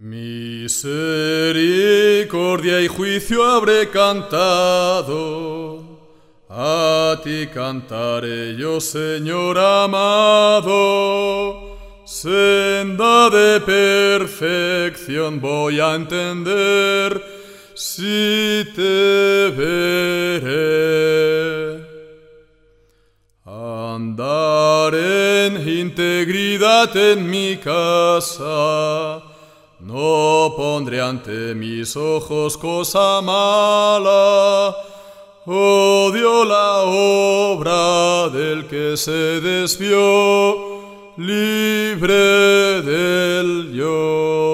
Misericordia y juicio habré cantado, a ti cantaré yo, Señor amado. Senda de perfección voy a entender, si te veré. Andar en integridad en mi casa, no pondré ante mis ojos cosa mala. Odio la obra del que se desvió, libre del yo.